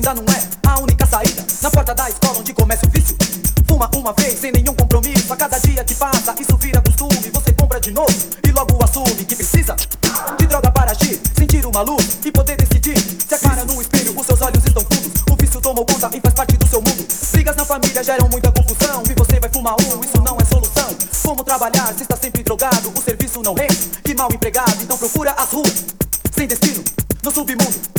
ainda não é a única saída. Na porta da escola onde começa o vício, fuma uma vez sem nenhum compromisso. A cada dia que passa isso vira costume. Você compra de novo e logo assume que precisa de droga para agir, sentir uma luz e poder decidir. Se a cara no espelho, os seus olhos estão fundos. O vício tomou conta e faz parte do seu mundo. Brigas na família geram muita confusão e você vai fumar isso não é solução. Como trabalhar se está sempre drogado? O serviço não rende, que mal empregado. Então procura as ruas sem destino no submundo.